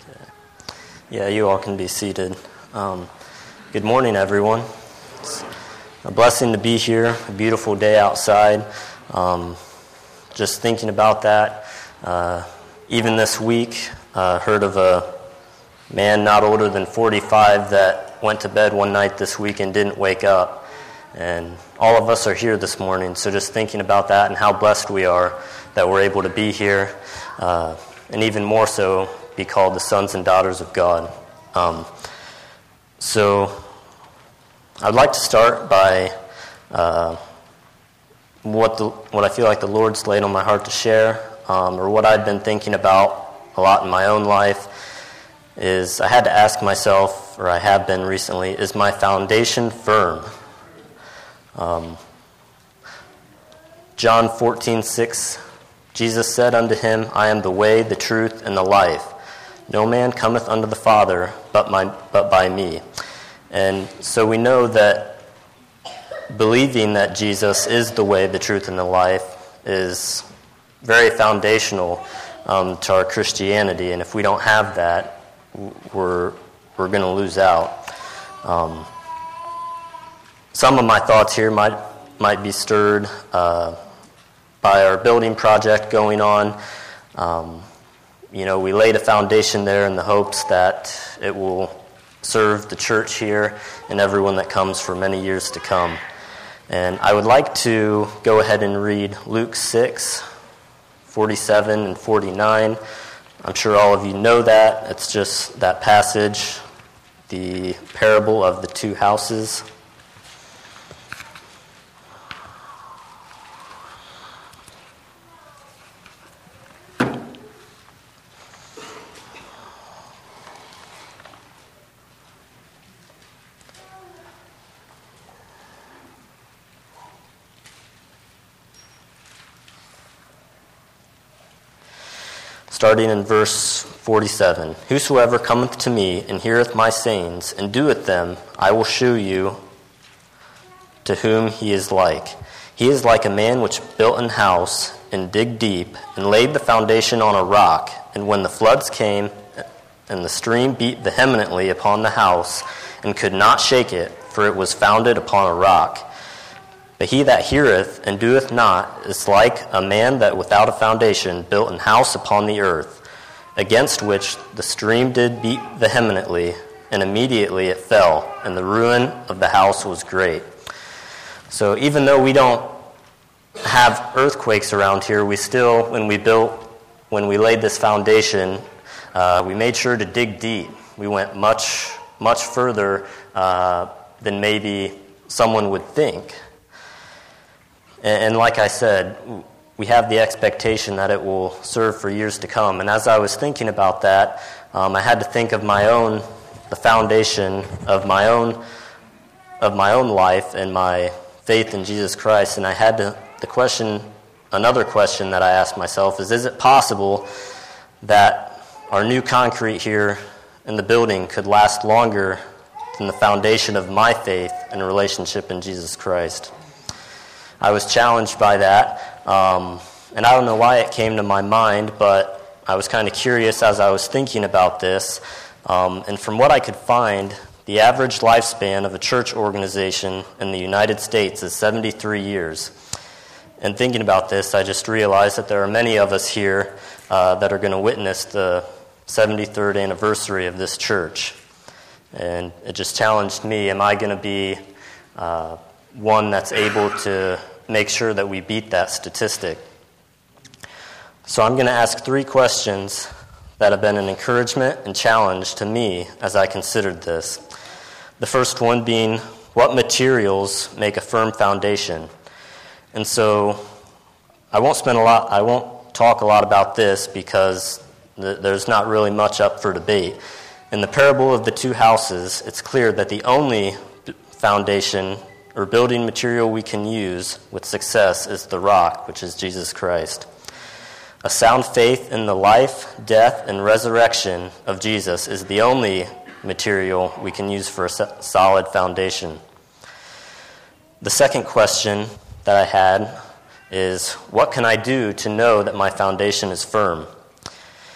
Yeah, you all can be seated. Good morning, everyone. It's a blessing to be here, a beautiful day outside. Just thinking about that, even this week, heard of a man not older than 45 that went to bed one night this week and didn't wake up. And all of us are here this morning, so just thinking about that and how blessed we are that we're able to be here, and even more so, be called the sons and daughters of God. So I'd like to start by what I feel like the Lord's laid on my heart to share, or what I've been thinking about a lot in my own life, is I had to ask myself, or I have been recently, is my foundation firm? John 14:6, Jesus said unto him, I am the way, the truth, and the life. No man cometh unto the Father but by me. And so we know that believing that Jesus is the way, the truth, and the life is very foundational to our Christianity. And if we don't have that, we're going to lose out. Some of my thoughts here might be stirred by our building project going on. We laid a foundation there in the hopes that it will serve the church here and everyone that comes for many years to come. And I would like to go ahead and read Luke 6:47 and 49. I'm sure all of you know that. It's just that passage, the parable of the two houses. Starting in verse 47, Whosoever cometh to me and heareth my sayings and doeth them, I will shew you to whom he is like. He is like a man which built an house and digged deep and laid the foundation on a rock. And when the floods came and the stream beat vehemently upon the house and could not shake it, for it was founded upon a rock. But he that heareth and doeth not is like a man that without a foundation built an house upon the earth, against which the stream did beat vehemently, and immediately it fell, and the ruin of the house was great. So even though we don't have earthquakes around here, we still, when we laid this foundation, we made sure to dig deep. We went much, much further than maybe someone would think. And like I said, we have the expectation that it will serve for years to come. And as I was thinking about that, I had to think of the foundation of my own life and my faith in Jesus Christ. And I had another question that I asked myself is it possible that our new concrete here in the building could last longer than the foundation of my faith and relationship in Jesus Christ? I was challenged by that, and I don't know why it came to my mind, but I was kind of curious as I was thinking about this, and from what I could find, the average lifespan of a church organization in the United States is 73 years. And thinking about this, I just realized that there are many of us here that are going to witness the 73rd anniversary of this church. And it just challenged me, am I going to be one that's able to make sure that we beat that statistic? So I'm going to ask 3 questions that have been an encouragement and challenge to me as I considered this. The first one being, what materials make a firm foundation? And so I won't talk a lot about this because there's not really much up for debate. In the parable of the two houses, it's clear that the only foundation or building material we can use with success is the rock, which is Jesus Christ. A sound faith in the life, death, and resurrection of Jesus is the only material we can use for a solid foundation. The second question that I had is, what can I do to know that my foundation is firm?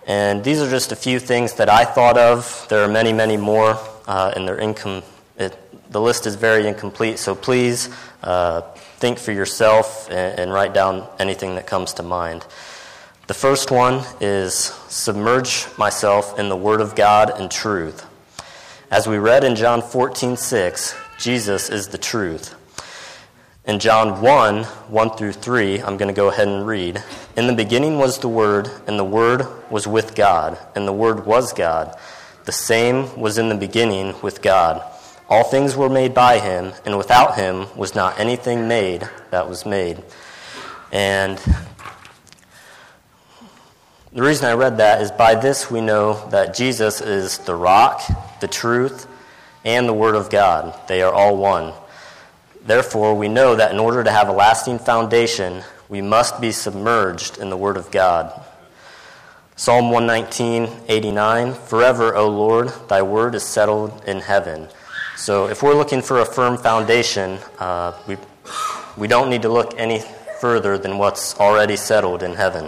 And these are just a few things that I thought of. There are many, many more, and the list is very incomplete, so please think for yourself and write down anything that comes to mind. The first one is submerge myself in the Word of God and truth. As we read in John 14:6, Jesus is the truth. In John 1:1-3, I'm going to go ahead and read. In the beginning was the Word, and the Word was with God, and the Word was God. The same was in the beginning with God. All things were made by him, and without him was not anything made that was made. And the reason I read that is by this we know that Jesus is the rock, the truth, and the Word of God. They are all one. Therefore, we know that in order to have a lasting foundation, we must be submerged in the Word of God. Psalm 119:89, forever, O Lord, thy word is settled in heaven. So if we're looking for a firm foundation, we don't need to look any further than what's already settled in heaven.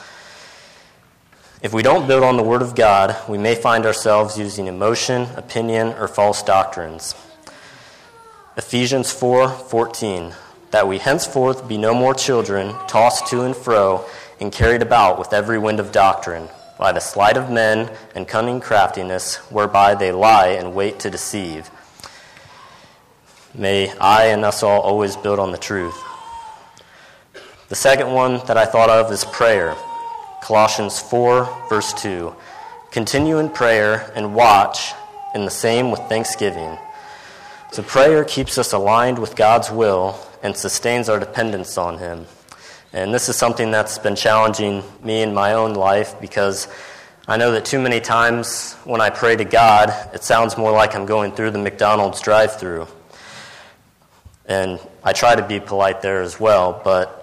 If we don't build on the Word of God, we may find ourselves using emotion, opinion, or false doctrines. Ephesians 4:14, that we henceforth be no more children, tossed to and fro, and carried about with every wind of doctrine, by the sleight of men and cunning craftiness, whereby they lie and wait to deceive. May I and us all always build on the truth. The second one that I thought of is prayer. Colossians 4:2, continue in prayer and watch, and the same with thanksgiving. So prayer keeps us aligned with God's will and sustains our dependence on him. And this is something that's been challenging me in my own life because I know that too many times when I pray to God, it sounds more like I'm going through the McDonald's drive-thru. And I try to be polite there as well, but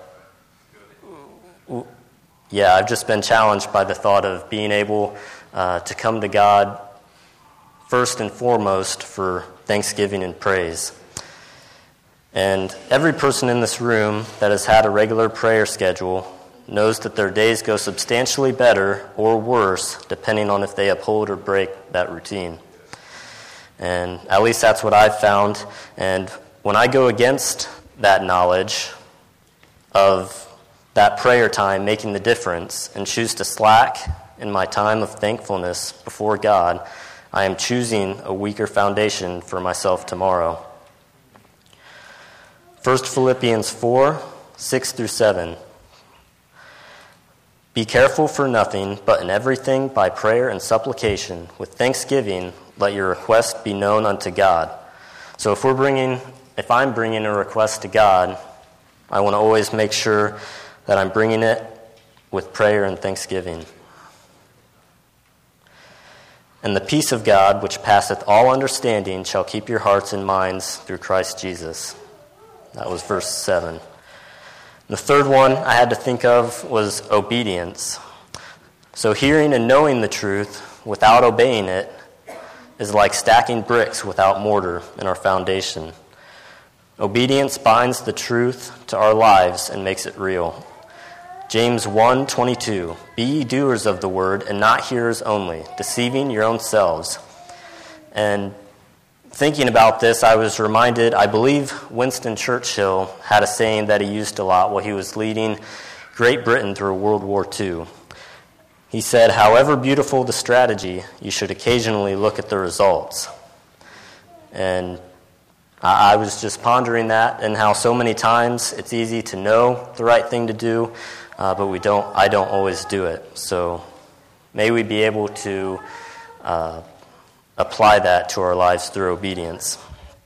yeah, I've just been challenged by the thought of being able to come to God first and foremost for thanksgiving and praise. And every person in this room that has had a regular prayer schedule knows that their days go substantially better or worse depending on if they uphold or break that routine. And at least that's what I've found. And when I go against that knowledge of that prayer time making the difference and choose to slack in my time of thankfulness before God, I am choosing a weaker foundation for myself tomorrow. 1 Philippians 4:6-7. Be careful for nothing, but in everything by prayer and supplication, with thanksgiving, let your request be known unto God. So if I'm bringing a request to God, I want to always make sure that I'm bringing it with prayer and thanksgiving. And the peace of God, which passeth all understanding, shall keep your hearts and minds through Christ Jesus. That was verse 7. The third one I had to think of was obedience. So hearing and knowing the truth without obeying it is like stacking bricks without mortar in our foundation. Obedience binds the truth to our lives and makes it real. James 1:22, be ye doers of the word and not hearers only, deceiving your own selves. And thinking about this, I was reminded, I believe Winston Churchill had a saying that he used a lot while he was leading Great Britain through World War II. He said, however beautiful the strategy, you should occasionally look at the results. And I was just pondering that and how so many times it's easy to know the right thing to do, but I don't always do it. So may we be able to apply that to our lives through obedience.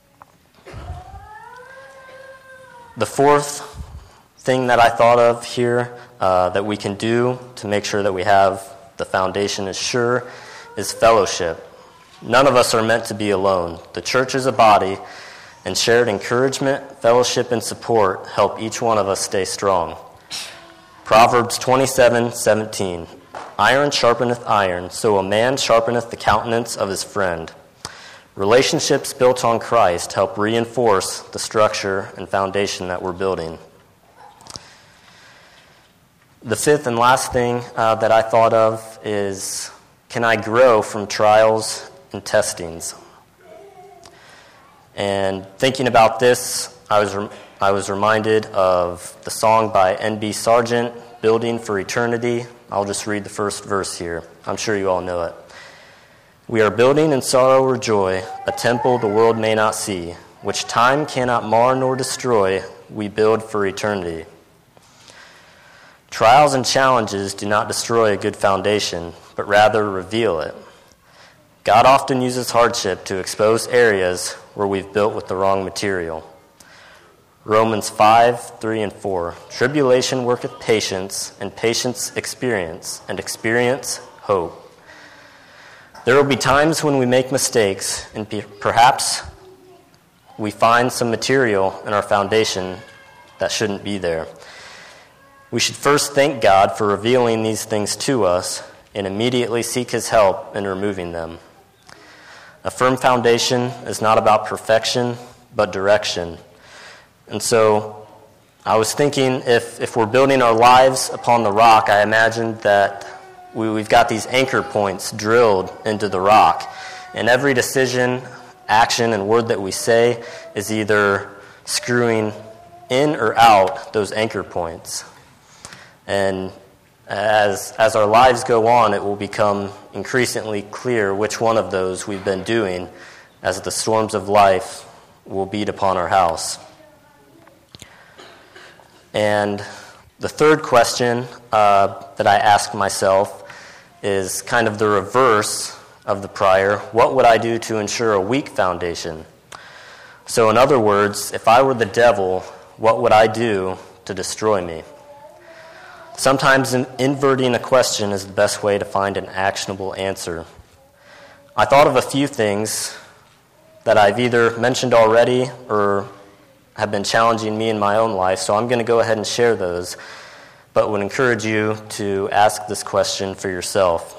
The fourth thing that I thought of here that we can do to make sure that we have the foundation is sure is fellowship. None of us are meant to be alone. The church is a body, and shared encouragement, fellowship, and support help each one of us stay strong. Proverbs 27:17. Iron sharpeneth iron, so a man sharpeneth the countenance of his friend. Relationships built on Christ help reinforce the structure and foundation that we're building. The fifth and last thing that I thought of is, can I grow from trials and testings? And thinking about this, I was reminded of the song by N.B. Sargent, Building for Eternity. I'll just read the first verse here. I'm sure you all know it. We are building in sorrow or joy a temple the world may not see, which time cannot mar nor destroy, we build for eternity. Trials and challenges do not destroy a good foundation, but rather reveal it. God often uses hardship to expose areas where we've built with the wrong material. Romans 5:3-4. Tribulation worketh patience, and patience experience, and experience hope. There will be times when we make mistakes, and perhaps we find some material in our foundation that shouldn't be there. We should first thank God for revealing these things to us and immediately seek His help in removing them. A firm foundation is not about perfection, but direction. And so I was thinking, if we're building our lives upon the rock, I imagined that we've got these anchor points drilled into the rock. And every decision, action, and word that we say is either screwing in or out those anchor points. And as our lives go on, it will become increasingly clear which one of those we've been doing as the storms of life will beat upon our house. And the third question that I asked myself is kind of the reverse of the prior. What would I do to ensure a weak foundation? So in other words, if I were the devil, what would I do to destroy me? Sometimes inverting a question is the best way to find an actionable answer. I thought of a few things that I've either mentioned already or have been challenging me in my own life, so I'm going to go ahead and share those, but would encourage you to ask this question for yourself.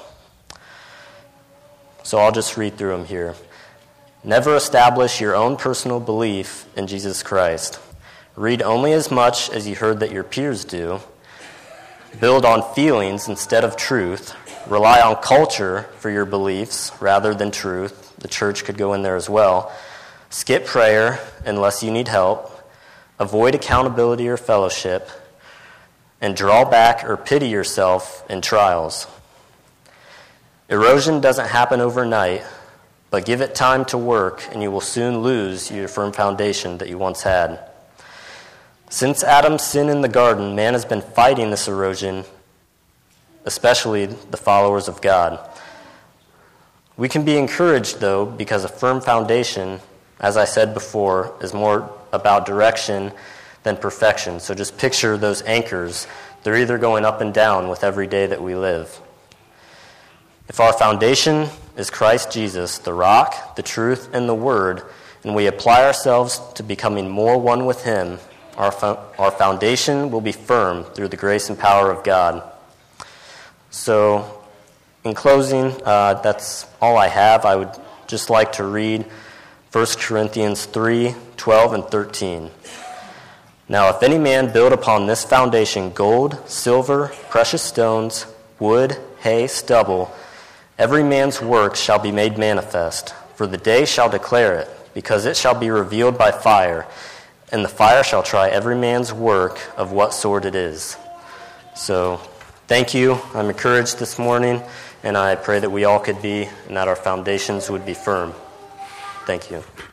So I'll just read through them here. Never establish your own personal belief in Jesus Christ. Read only as much as you heard that your peers do. Build on feelings instead of truth. Rely on culture for your beliefs rather than truth. The church could go in there as well. Skip prayer unless you need help. Avoid accountability or fellowship. And draw back or pity yourself in trials. Erosion doesn't happen overnight, but give it time to work and you will soon lose your firm foundation that you once had. Since Adam's sin in the garden, man has been fighting this erosion, especially the followers of God. We can be encouraged, though, because a firm foundation, as I said before, is more about direction than perfection. So just picture those anchors. They're either going up and down with every day that we live. If our foundation is Christ Jesus, the rock, the truth, and the word, and we apply ourselves to becoming more one with Him, our foundation will be firm through the grace and power of God. So, in closing, that's all I have. I would just like to read 1 Corinthians 3:12 and 13. Now, if any man build upon this foundation gold, silver, precious stones, wood, hay, stubble, every man's work shall be made manifest, for the day shall declare it, because it shall be revealed by fire, and the fire shall try every man's work of what sort it is. So, thank you. I'm encouraged this morning, and I pray that we all could be, and that our foundations would be firm. Thank you.